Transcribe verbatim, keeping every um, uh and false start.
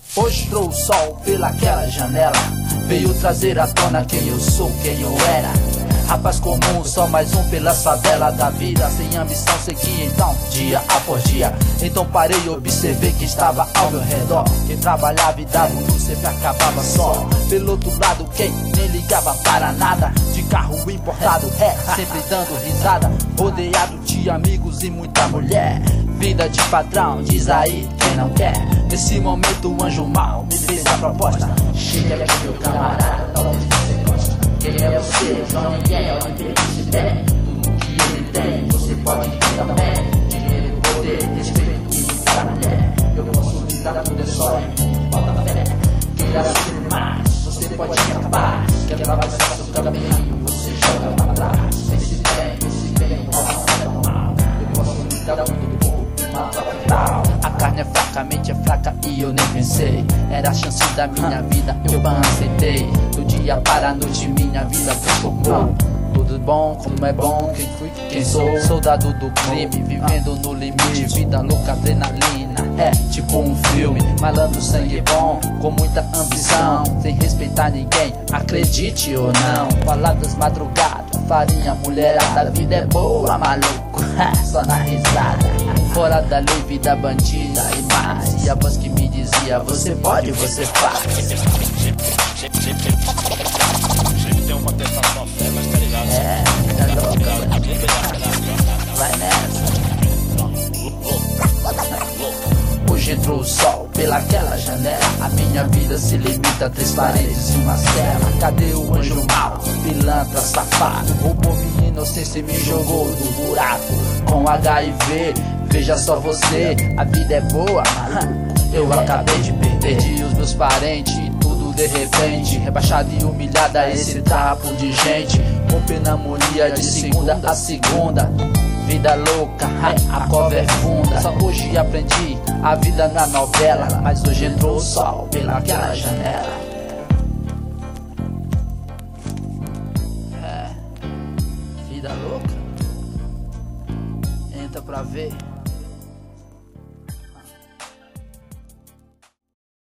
Hoje entrou o sol pelaquela janela, veio trazer à tona quem eu sou, quem eu era. Rapaz comum, só mais um pela favela da vida, sem ambição segui então, dia após dia. Então parei e observei que estava ao meu redor. Quem trabalhava e dava um sempre acabava só. Pelo outro lado quem nem ligava para nada, de carro importado, é, sempre dando risada, rodeado de amigos e muita mulher. Vida de patrão, diz aí quem não quer. Nesse momento o anjo mal me fez a proposta: chega aqui meu camarada, da onde você gosta. Quem é você? Não ninguém, é o interesse tem. Tudo que ele tem, você pode ter também. Dinheiro, poder, respeito e muita mulher. Eu posso lhe dar tudo, é só em falta fé. Queira ser mais, você pode acabar. Quer atravessar seu caminho, você joga pra trás. Vê se tem, vê se tem, não é mal. Eu posso lhe dar tudo, a carne é fraca, a mente é fraca e eu nem pensei. Era a chance da minha vida, eu aceitei. Do dia para a noite minha vida transformou. Tudo bom, como é bom, quem fui, quem sou. Soldado do crime, vivendo no limite. Vida louca, adrenalina, é tipo um filme. Malandro, sangue bom, com muita ambição, sem respeitar ninguém, acredite ou não. Palavras madrugadas, farinha, mulherada. A vida é boa, maluco, só na risada. Fora da lei, vida bandida e mais. E a voz que me dizia: você pode, você faz. Sempre tem um contestado só fé, mas tá ligado? É, tá louca, vai nessa. Hoje entrou o sol pelaquela janela, a minha vida se limita a três paredes e uma cela. Cadê o anjo mau, pilantra, safado? Roubou minha inocência e me jogou do buraco. Com H I V, veja só você, a vida é boa, eu acabei de perder. Perdi os meus parentes, tudo de repente, rebaixado e humilhada esse trapo de gente. Com pneumonia de segunda a segunda. Vida louca, a cova é funda. Só hoje aprendi a vida na novela, mas hoje entrou o sol pelaquela janela. É, vida louca, entra pra ver.